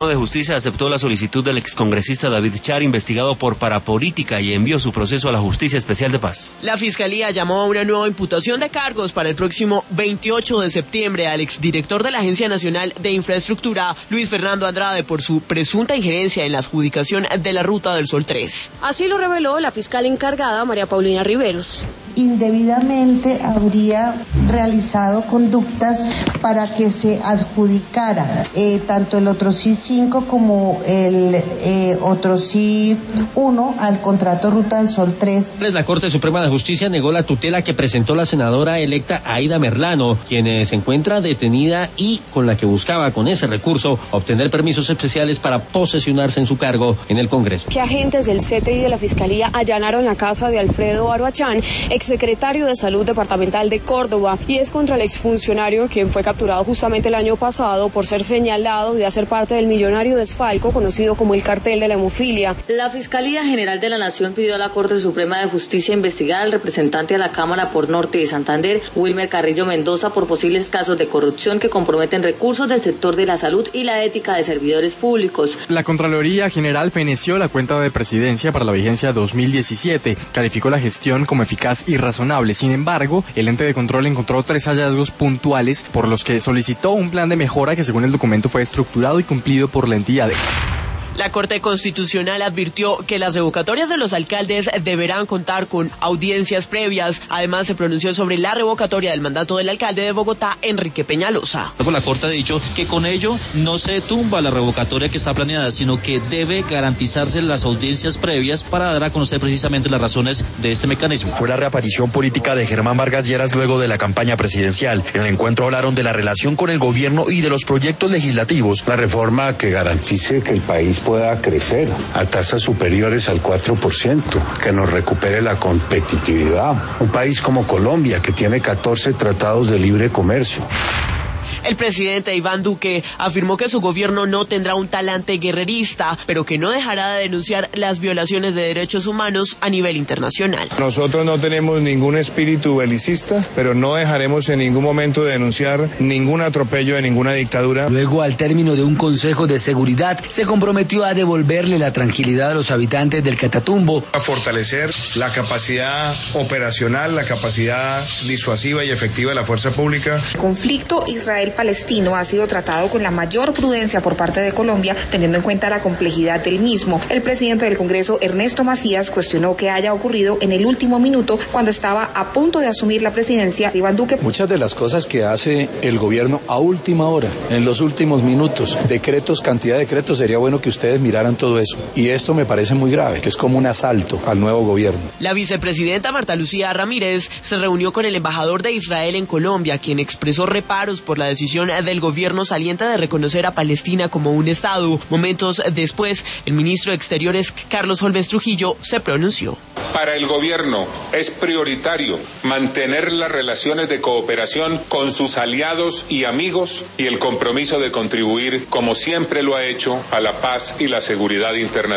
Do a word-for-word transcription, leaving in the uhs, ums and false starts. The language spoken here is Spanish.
de Justicia aceptó la solicitud del excongresista David Char, investigado por parapolítica, y envió su proceso a la Justicia Especial de Paz. La Fiscalía llamó a una nueva imputación de cargos para el próximo veintiocho de septiembre al exdirector de la Agencia Nacional de Infraestructura, Luis Fernando Andrade, por su presunta injerencia en la adjudicación de la Ruta del Sol tres. Así lo reveló la fiscal encargada, María Paulina Riveros. Indebidamente habría realizado conductas para que se adjudicara eh, tanto el otro sí cinco como el eh, otro sí uno al contrato Ruta del Sol tres. La Corte Suprema de Justicia negó la tutela que presentó la senadora electa Aida Merlano, quien eh, se encuentra detenida y con la que buscaba con ese recurso obtener permisos especiales para posesionarse en su cargo en el Congreso. Que agentes del C T I de la Fiscalía allanaron la casa de Alfredo Aruachán, exsecretario de Salud Departamental de Córdoba, y es contra el exfuncionario, quien fue capturado justamente el año pasado por ser señalado de hacer parte del millonario desfalco conocido como el cartel de la hemofilia. La Fiscalía General de la Nación pidió a la Corte Suprema de Justicia investigar al representante a la Cámara por Norte de Santander, Wilmer Carrillo Mendoza, por posibles casos de corrupción que comprometen recursos del sector de la salud y la ética de servidores públicos. La Contraloría General feneció la cuenta de presidencia para la vigencia dos mil diecisiete, calificó la gestión como eficaz y razonable. Sin embargo, el ente de control encontró tres hallazgos puntuales por los que solicitó un plan de mejora que, según el documento, fue estructurado y cumplido por la entidad. La Corte Constitucional advirtió que las revocatorias de los alcaldes deberán contar con audiencias previas. Además, se pronunció sobre la revocatoria del mandato del alcalde de Bogotá, Enrique Peñalosa. La Corte ha dicho que con ello no se tumba la revocatoria que está planeada, sino que debe garantizarse las audiencias previas para dar a conocer precisamente las razones de este mecanismo. Fue la reaparición política de Germán Vargas Lleras luego de la campaña presidencial. En el encuentro hablaron de la relación con el gobierno y de los proyectos legislativos. La reforma que garantice que el país pueda crecer a tasas superiores al cuatro por ciento, que nos recupere la competitividad. Un país como Colombia, que tiene catorce tratados de libre comercio. El presidente Iván Duque afirmó que su gobierno no tendrá un talante guerrerista, pero que no dejará de denunciar las violaciones de derechos humanos a nivel internacional. Nosotros no tenemos ningún espíritu belicista, pero no dejaremos en ningún momento de denunciar ningún atropello de ninguna dictadura. Luego, al término de un consejo de seguridad, se comprometió a devolverle la tranquilidad a los habitantes del Catatumbo. A fortalecer la capacidad operacional, la capacidad disuasiva y efectiva de la fuerza pública. El conflicto Israel palestino ha sido tratado con la mayor prudencia por parte de Colombia, teniendo en cuenta la complejidad del mismo. El presidente del Congreso, Ernesto Macías, cuestionó que haya ocurrido en el último minuto, cuando estaba a punto de asumir la presidencia Iván Duque. Muchas de las cosas que hace el gobierno a última hora, en los últimos minutos, decretos, cantidad de decretos, sería bueno que ustedes miraran todo eso. Y esto me parece muy grave, que es como un asalto al nuevo gobierno. La vicepresidenta Marta Lucía Ramírez se reunió con el embajador de Israel en Colombia, quien expresó reparos por la decisión del gobierno saliente de reconocer a Palestina como un estado. Momentos después, el ministro de Exteriores, Carlos Holmes Trujillo, se pronunció. Para el gobierno es prioritario mantener las relaciones de cooperación con sus aliados y amigos y el compromiso de contribuir, como siempre lo ha hecho, a la paz y la seguridad internacional.